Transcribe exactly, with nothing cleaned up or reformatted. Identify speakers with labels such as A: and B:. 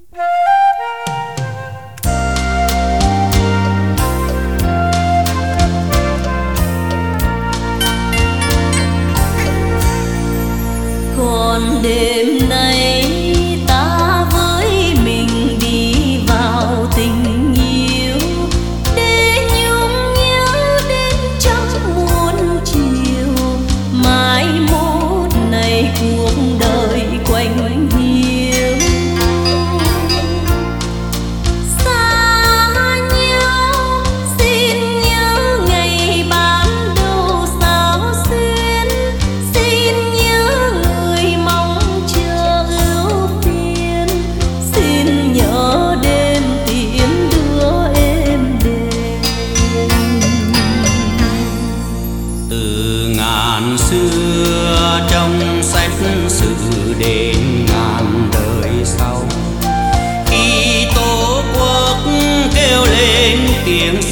A: Còn đêm nay ta với mình đi vào tình yêu, để nhung nhớ đến trăm muôn chiều. Mai mốt này cuộc đời quạnh hiu, xa nhau xin nhớ ngày ban đầu sao xuyên, xin nhớ người mong chờ ưu phiền, xin nhớ đêm tiễn đưa êm đềm.
B: Từ ngàn xưa trong sách sử đến ngàn đời sau, khi tổ quốc kêu lên tiếng